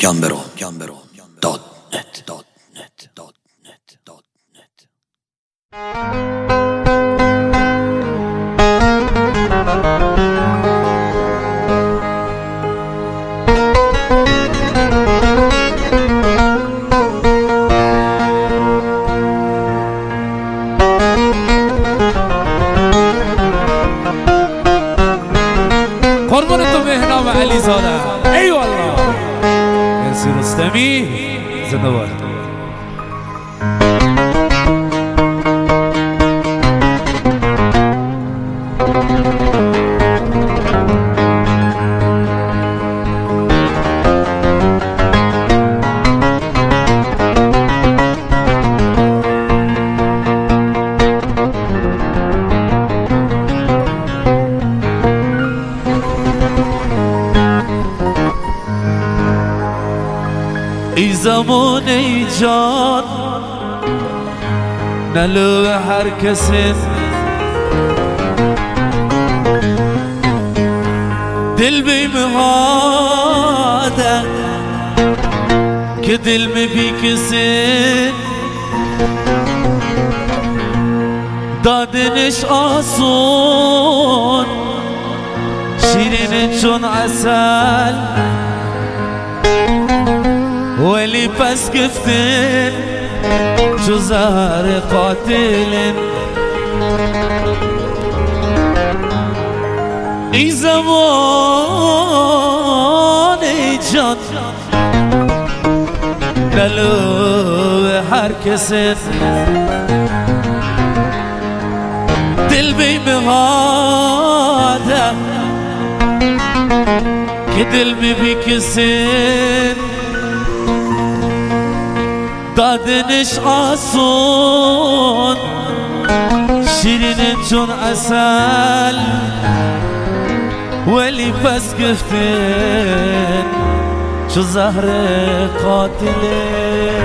gambero.net قربان تو مهنام علی زاده ای والله مرسی رستمی زنده باد. ای زمان ای جان نلو هر کسی دل بیمهاده که دل می بی کسی دادنش آسون شیرین چون عسل ولی پس گفتن چو زهر قاتلن ای زمان ای جان دلو هر کسی دل بیمهاده که دل بی کسی دادنش آسون شیرین چون عسل ولی پس گفتن چو زهر قاتله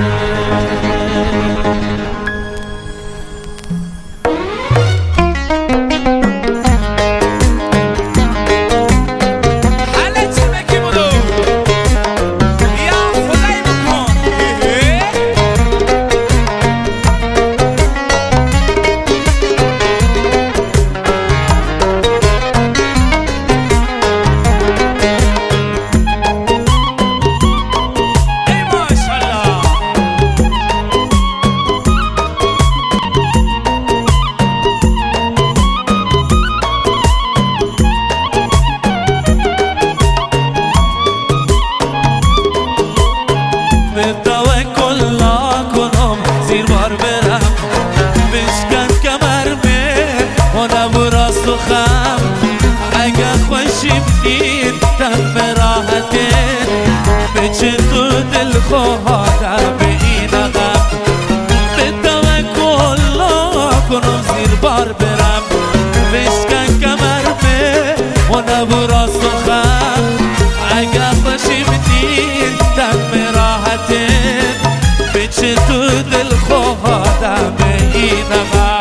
اگه خوشیم این دم راحتت بچه تو دل خواهدم به این غم به توکل کنم زیر بار برم بشکن کمر به اونم راست و خم اگه خوشیم این دم راحتت بچه تو دل خواهدم به این غم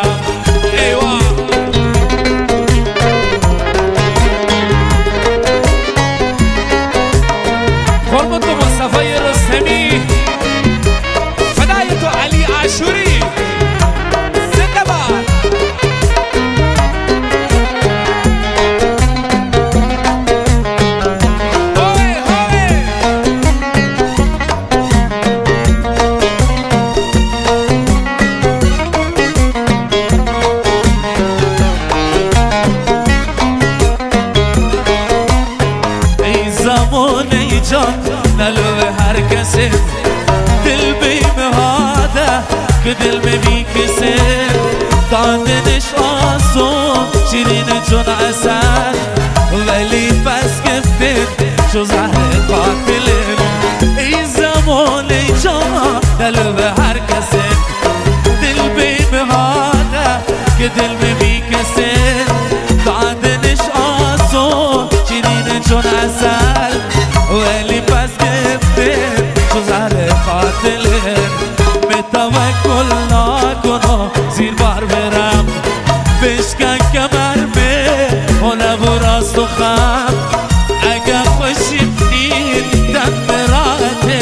نلو هر کسی دل بیمهاده که دل بی کسی دادنش آسون شیرین چون عسل ولی پس گفتن چو زهر قاتلن ای زمان ای جان نلو هر کسی دل بیمهاده که دل بی کسی دادنش آسون شیرین چون عسل ولی پس گفتن چو زهر قاتلن به توکل نکنم زیر بار برم بشکن کمر به اونم راست و خم اگه خوشیم این دم راحته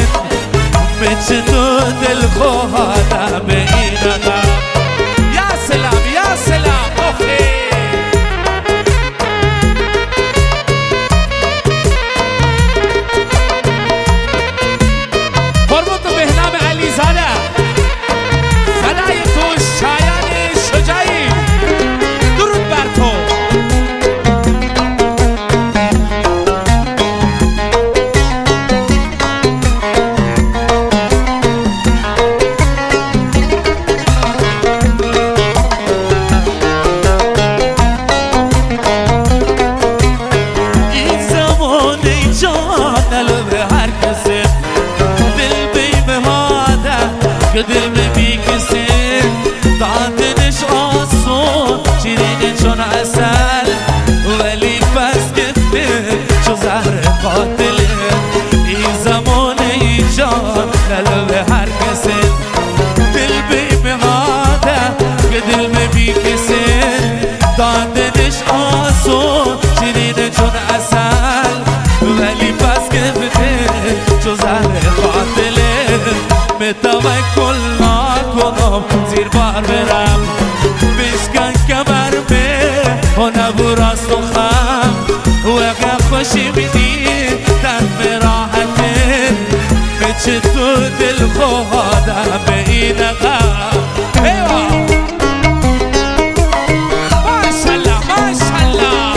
که دل میکسه دادنش آسون شیرین چون عسل ولی پس گفته چو زهر قاتله این زمان ایجان قلب هر کسه دل بیمهاده که دل میکسه دادنش آسون شیرین چون عسل ولی پس گفته چو زهر قاتله توکل نکنم زیر بار برم بشکن کمر به هنبو راست و خم وقت خوشی میدی تن راحته بچه تو دل خواهدم به این غم ماشالله ماشالله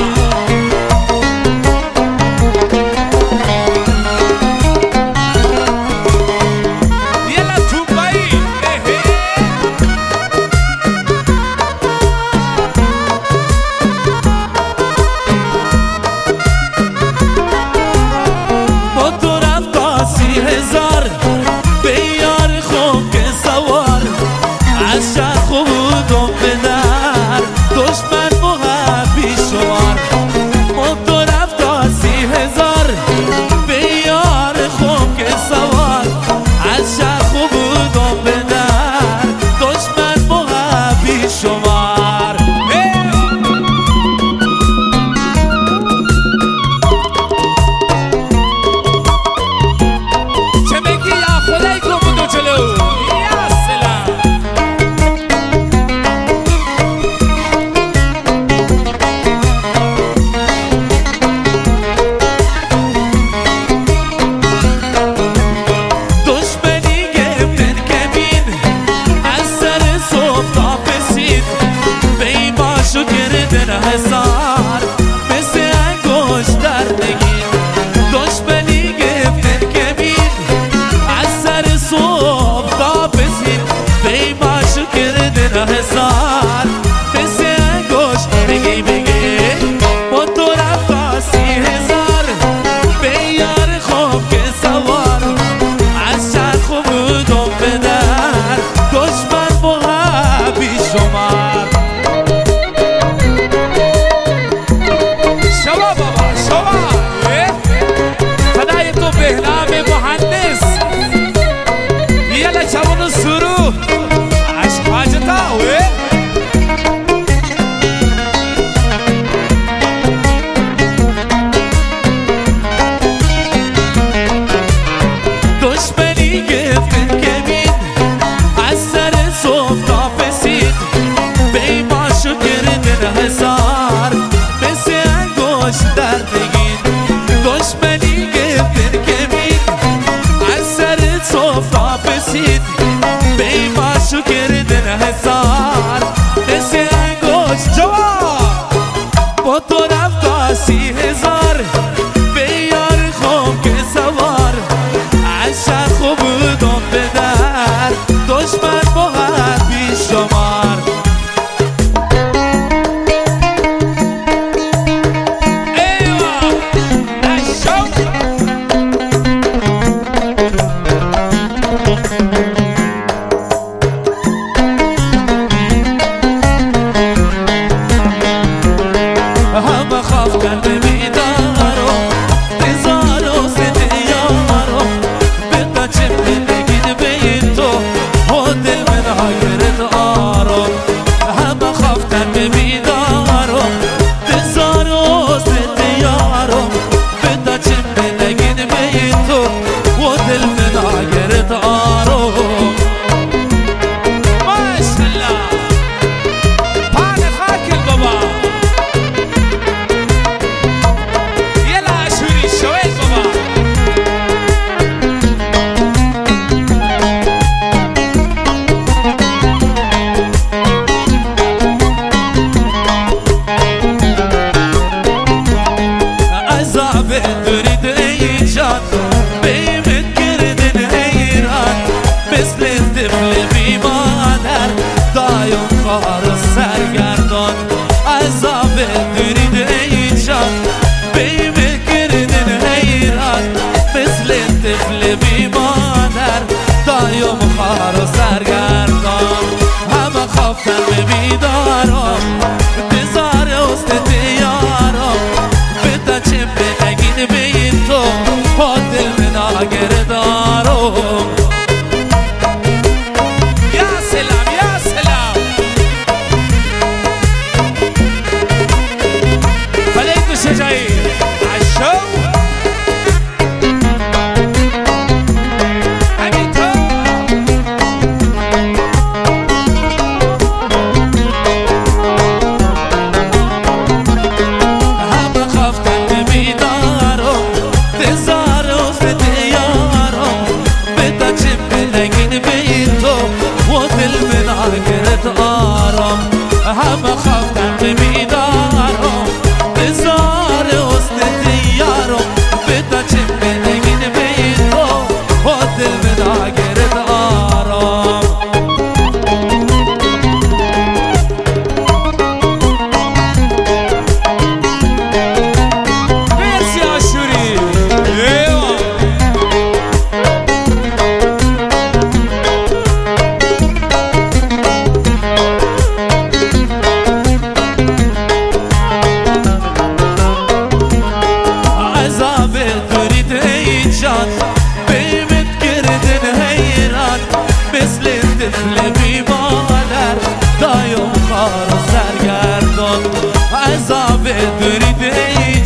طفل بی مادر دایم خار و سر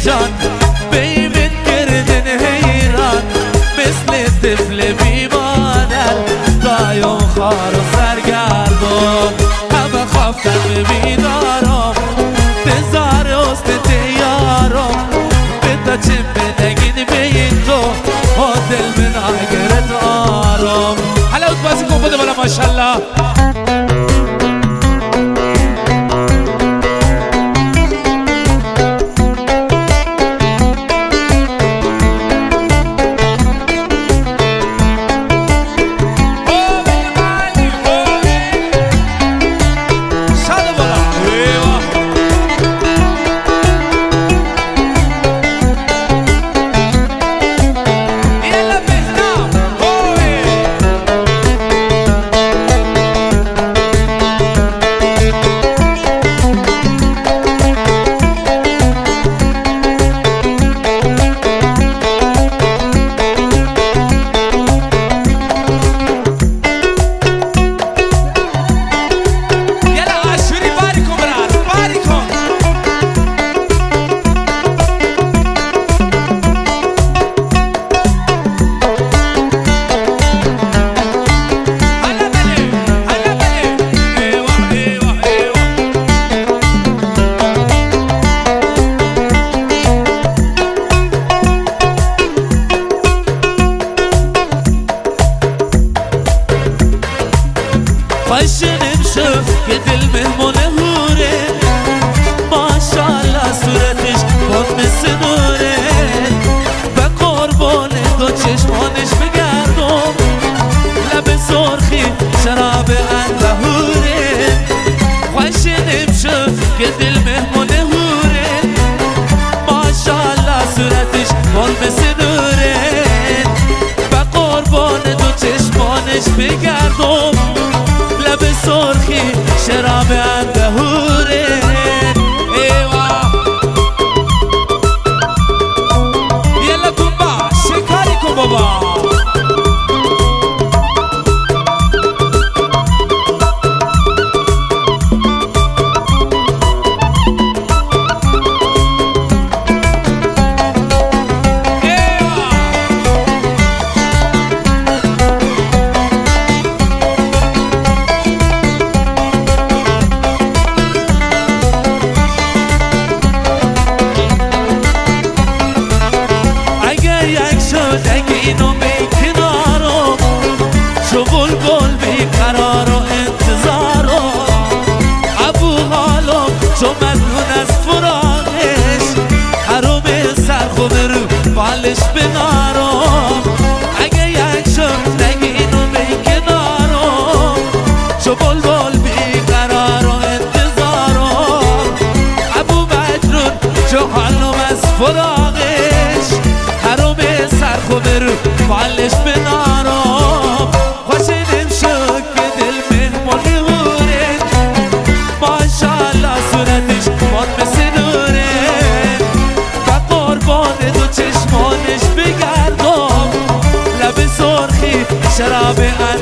جان بیمت کردن حیران مثل طفل بیمانن دایم خار و سرگردم همه خوافتن ببینارم تزار است تیارم به تا چه بدگین بین تو و دل من آگرت آرام حالا اوت بازی کن بده بالا ماشالله خوشنم شو که دل مهمونه هوره ماشالله صورتش باد مثل نوره و قربان دو چشمانش بگردم لب سرخی شراب اندهوره خوشنم شو که دل مهمونه هوره ماشالله صورتش باد مثل نوره و قربان دو چشمانش بگردم لب سرخی شراب اندهوره ایوه یلا کن با شکاری کن بابا اینو بیکنارم چو بلبل بیقرار و انتظارم ابو حالم چو مجنون از فراقش حروم سرخو برو بالش بنارم اگه یک شد نگه اینو بیکنارم چو بلبل بیقرار و انتظارم ابو مجنون چو حالم از فراقش حروم سرخو برو بالش بنارم خوشنم شو که دل مهمونه هوره ماشالله صورتش باد مثل نوره و قربان دو چشمانش بگردم لب سرخی شراب